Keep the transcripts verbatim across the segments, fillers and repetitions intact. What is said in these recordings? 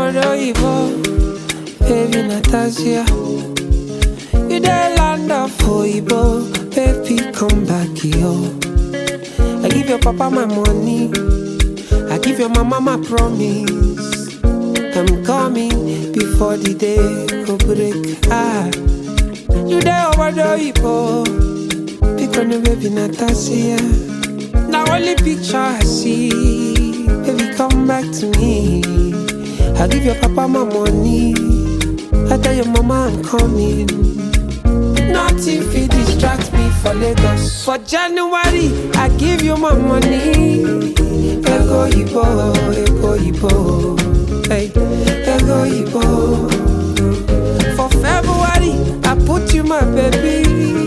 obodo Ibo, baby Natasha. You the land of Oibo, baby come back yo. I give your papa my money, I give your mama my promise. I'm coming before the day go break. Ah, you the obodo Ibo, pick on the baby Natasha. Now only picture I see, baby come back to me. I give your papa my money, I tell your mama I'm coming. Nothing fit distract me for Lagos. For January, I give you my money. Ego Ibo, Ego Ibo, hey, Ego Ibo. For February, I put you my baby.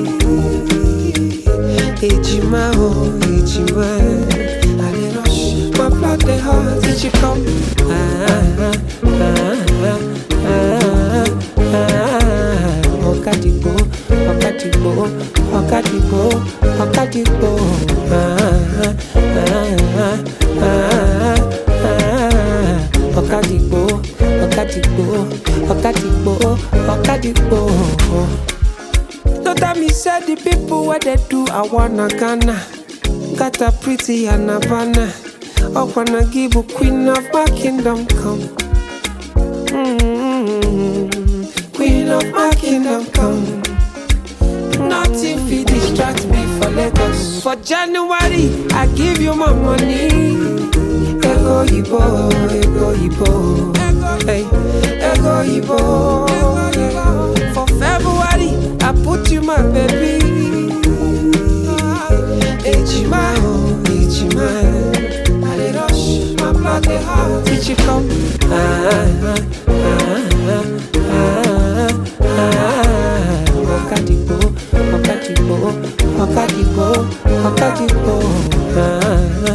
Ejima, oh, Ejima. I dey rush, my blood dey hot. Did you come? Ah, ah, ah, ah, ah. Okadipo, Okadipo, Okadipo, Okadipo. Ah, ah, ah, ah. Okadipo, Okadipo, Okadipo, Okadipo. No time me said the people what they do, I wanna Ghana. Got a pretty Havana. I wanna give a queen of my kingdom come. Mm-hmm. Queen of my kingdom come. Nothing fit distract me for Lagos. For January, I give you my money. Ego Ibo, Ego Ibo, hey, Ego Ibo. For February, I put you my baby. Ejima, oh, Ejima. I dey rush, my blood dey hot. Did you come? Ah, ah, ah, ah, ah. Okadipo, Okadipo, Okadipo, Okadipo. Ah.